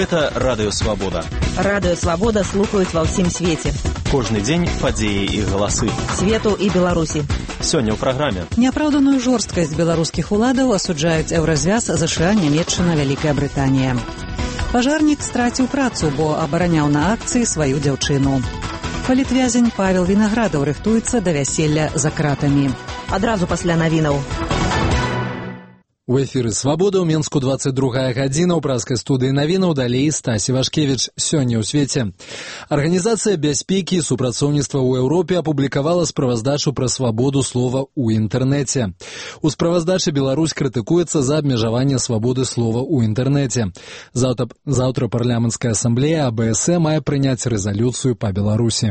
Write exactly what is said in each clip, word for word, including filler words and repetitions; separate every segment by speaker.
Speaker 1: Гэта Радыё Свабода.
Speaker 2: Радыё Свабода слухаюць ва ўсім свеце.
Speaker 1: Кожны дзень падзеі і галасы.
Speaker 2: Свету і Беларусі.
Speaker 1: Сёння ў праграме.
Speaker 3: Няпраўданую жорсткасць беларускіх уладаў асуджаюць Еўразвяз, ЗША, Нямецчына, Вялікая Брытанія. Пажарнік страціў працу, бо абараняў на акцыі сваю дзяўчыну. Палітвязень Павел Вінаградаў рыхтуецца да вяселля за кратамі.
Speaker 2: Адразу пасля навінаў.
Speaker 4: У эфіры «Свабода» ў Менску двадцать другая гадзіна, ў праскай студыі навінаў, далей Стасі Вашкевіч. Сёння ў свеце. Арганізацыя бяспекі і супрацоўніцтва ў Еўропе апублікавала справаздачу пра свабоду слова ў інтэрнэце. У справаздачы Беларусь крытыкуецца за абмежаванне свабоды слова ў інтэрнэце. Заўтра, заўтра парламенцкая асамблея А Б С Э мае прыняць рэзалюцыю па Беларусі.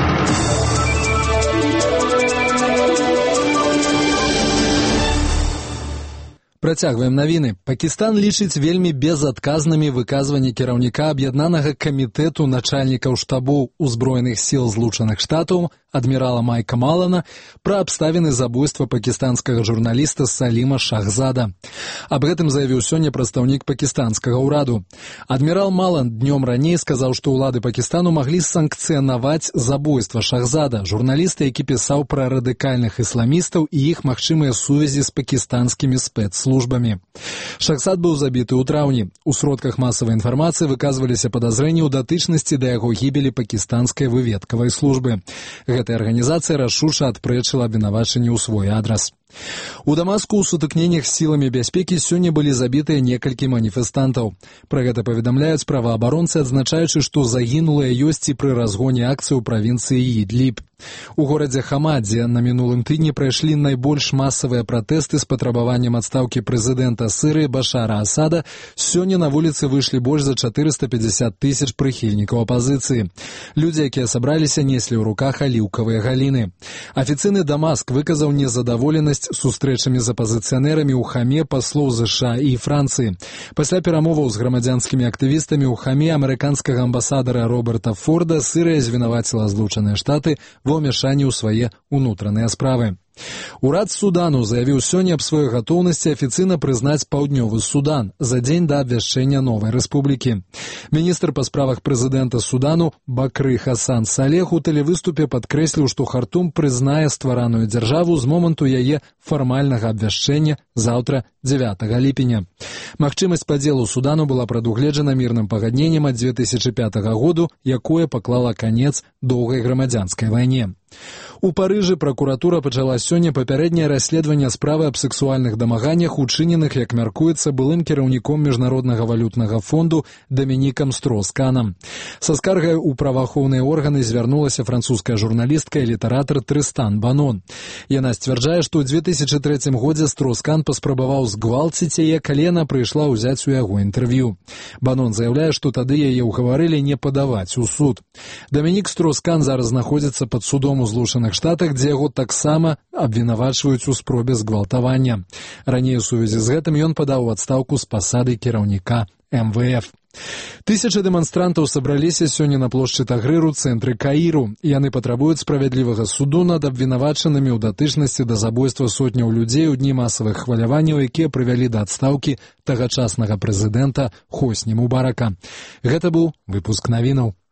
Speaker 4: Працягваем навіны. Пакістан лічыць вельмі безадказнымі выказванні кіраўніка аб'яднанага камітэту начальнікаў штабоў узброеных сіл Злучаных Штатаў адмірала Майка Малана пра абставіны забойства пакістанскага журналіста Саліма Шахзада. Аб гэтым заявіў сёння прадстаўнік пакістанскага ўраду. Адмірал Малан днём раней сказаў, што ўлады Пакістану маглі санкцыянаваць забойства Шахзада, журналіста, які пісаў пра радыкальных ісламістаў і іх магчымыя сувязі з пакістанскімі спецслужбамі. Шахзад быў забіты ў траўні. У сродках масавай інфармацыі выказваліся падазрэнні ў датычнасці да яго гібелі пакістанскай выведкавай службы. Гэтая арганізацыя рашуча адпрэчыла абвінавачанні ў свой адрас. У Дамаску ў сутыкненнях з сіламі бяспекі сёння былі забітыя некалькі маніфестантаў. Пра гэта паведамляюць праваабаронцы, адзначаючы, што загінулыя ёсць і пры разгоне акцыі ў правінцыі Ідліб. У горадзе Хама, дзе на мінулым тыдні прайшлі найбольш масавыя пратэсты з патрабаваннем адстаўкі прэзідэнта Сірыі Башара Асада, сёння на вуліцы выйшлі больш за чатырыста пятьдесят тысяч прыхільнікаў апазіцыі. Людзі, якія сабраліся, неслі ў руках аліўкавыя галіны. Афіцыйны Дамаск выказаў незадаволенасць сустрэчамі з апазіцыянэрамі ў Хаме паслоў ЗША і Францыі. Пасля перамоваў з грамадзянскімі актывістамі ў Хаме амерыканскага амбасадара Роберта Форда Сірыя звінаваціла Злучаныя Штаты ва ўмяшанні ў свае ўнутраныя справы. Урад Судану заявіў сёння аб сваёй гатоўнасці афіцыйна прызнаць Паўднёвы Судан за дзень да абвяшчэння новай рэспублікі. Міністр па справах прэзідэнта Судану Бакры Хасан Салех у тэлевыступе падкрэсліў, што Хартум прызнае ствараную дзяржаву з моманту яе фармальнага абвяшчэння заўтра дзевятага ліпеня. Магчымасць падзелу Судану была прадугледжана мірным пагадненнем ад дзве тысячы пятага году, якое паклала канец доўгай грамадзянскай вайне. У Парыжы пракуратура пачала сёння папярэдняе расследаванне справы аб сексуальных дамаганнях, учыненых, як мяркуецца, былым кіраўніком Міжнароднага валютнага фонду Дамінікам Стросканам. Са скаргай у праваахоўныя органы звярнулася французская журналістка і літаратар Трыстан Банон. Яна сцвярджае, што ў дзве тысячы трэцім годзе Строскан паспрабаваў згвалціць яе, калі яна прыйшла ўзяць у яго інтэрв'ю. Банон заяўляе, што тады яе ўгаварылі не падаваць у суд. Дамінік Строскан зараз знаходзіцца пад судом у Злучаных Штатах, дзе яго таксама абвінавачваюць у спробе згвалтавання. Раней у сувязі з гэтым ён падаў у адстаўку з пасады кіраўніка Эм Вэ Эф. Тысячы дэманстрантаў сабраліся сёння на плошчы Тагрыр у цэнтры Каіру. Яны патрабуюць справядлівага суду над абвінавачанымі ў датычнасці да забойства сотняў людзей у дні масавых хваляванняў, якія прывялі да адстаўкі тагачаснага прэзідэнта Хосні Мубарака. Гэта быў выпуск навінаў.